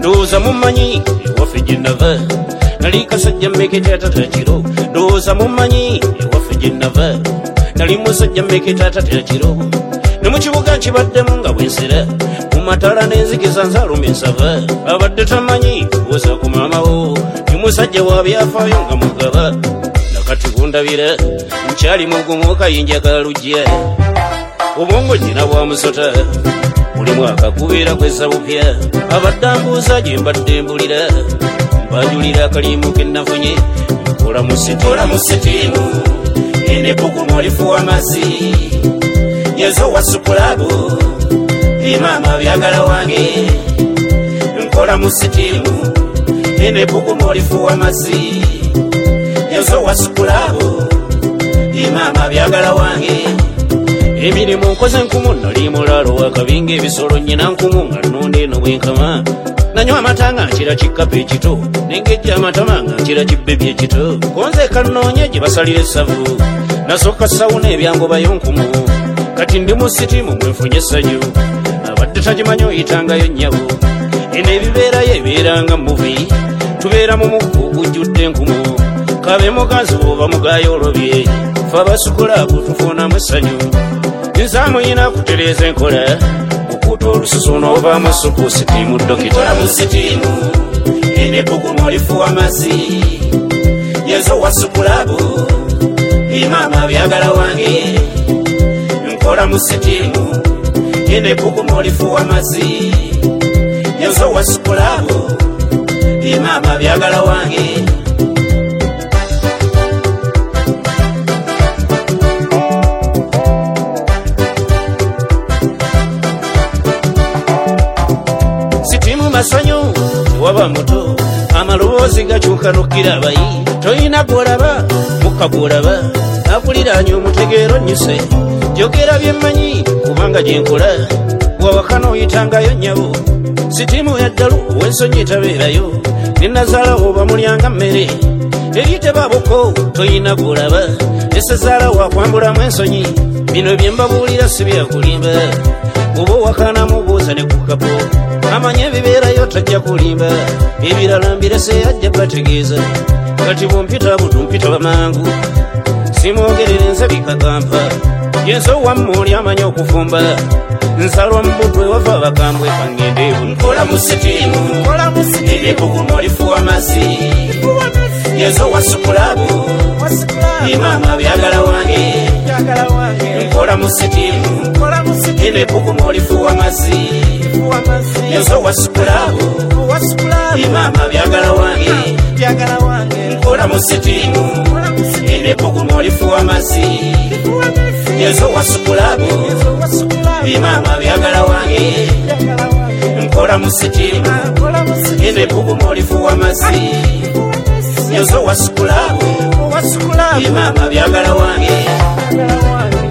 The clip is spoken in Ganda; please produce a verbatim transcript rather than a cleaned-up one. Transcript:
Ndoza mumanyi waffe jenava nali kasajja mmeketa tatakiro Ndoza mumanyi waffe jenava nali musajja mmeketa tatakiro ne mu kibuga kibaddemu nga bwensera mu matala n'enzigeza nzaaluma ensava abadde tamanyi woza ku maamawo ni musajja wa byafaayo nga mugaba nakati kundabira nkyali mugumu kayinja kalujja obwongo nyina bwa musota buli mwaka kubeera kweza bupya abadde ambuuza gye mbadde mbulira mbanjulira akalimu ke nafunye nkola mu sitiimu ene bugumu olifuwa amazzi yezo wa sukulabu imama byagala wange nkola mu sitiimu ene bugumu olifuwa amazzi yezo wa sukulabu imama byagala wange emirimu nkoze nkumu nali mulalo wakabinga ebisolo nyina nkumu nga nnonda eno bwenkama nanywa amata nga nkira kikapu ekito nengejja amatama nga nkira kibbebi ekito konze kannoonye gye basalira essavu nasooka sawuna ebyangobayo nkumu kati ndi mu sitiimu mwenfunye essanyu abadde tagimanyi oyitangayo nnyabo eno ebibeerayo ebeeranga muvi tubeera mu muggu gujjudde nkumu kabe muganzi bw'oba mugayo olobye fe abasukulabu tufunamu essanyu nzaamu yina kutereeza enkola okuuta olususu n'ovaamu essupu sitiimu dokita mu sitiimu ene bugumu olifuwa amazzi yezo wa sukulabu imama byagala wange nkola mu sitiimu ene bugumu olifuwa amazzi yezo wa sukulabu imama byagala wange masanyu waba muto amaloboozi gakyuka nokkira abayi toyina gwolaba mukka gwolaba akuliraanye omutegeero nnyuse jogera byemmanyi kubanga gyenkola wawakana oyitangayo nnyabo sitiimu yaddalu ow'ensonyi etabeerayo nenazaala oba mulyanga mmere eri tebabuko toyina gwolaba esezaala wakwambulamu ensonyi bino byembabuulira si byakulimba oba owakanamu buuza ne kukapo amanye ebibeerayo tajja kulimba ebirala mbirese ajja bategeeza kati bwompita budu mpita bamangu simwogerere nze bikagampa yenso wamma oli amanye okufumba nsalwa mubudwe wava abakambwe kangende nkola mu sitiimu ene bugumu olifuwa amazzi yenso wa sukulabu imama byagala wange nkola mu sitiimu ene bugumu olifuwa amazzi yezo wa sukulabu imama byagala wange nkola mu sitiimu ene bugumu olifuwa amazzi yezo wa sukulabu imama byagala wange nkola mu sitiimu ene bugumu olifuwa amazzi yezo wa sukulabu imama byagala wange